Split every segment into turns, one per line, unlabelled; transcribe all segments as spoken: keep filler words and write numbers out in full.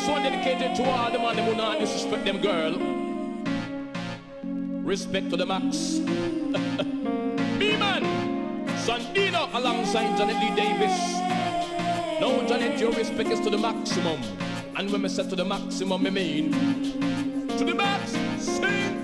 This one dedicated to all the man who not disrespect them girl. Respect to the max. B-Man, Sandino alongside Janet Lee Davis. Now Janet, your respect is to the maximum. And when I say to the maximum, I mean to the max. Sing.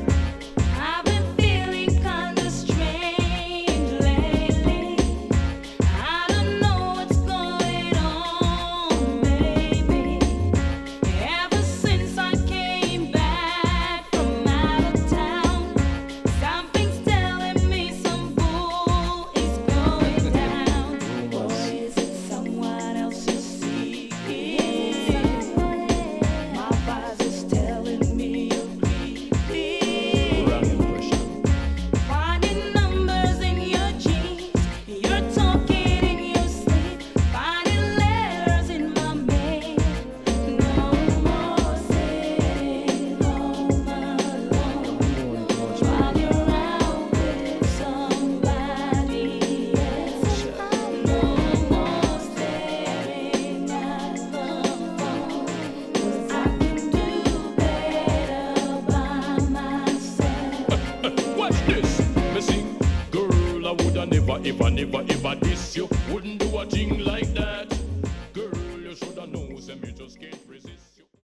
Never, ever, never, ever this you wouldn't do a thing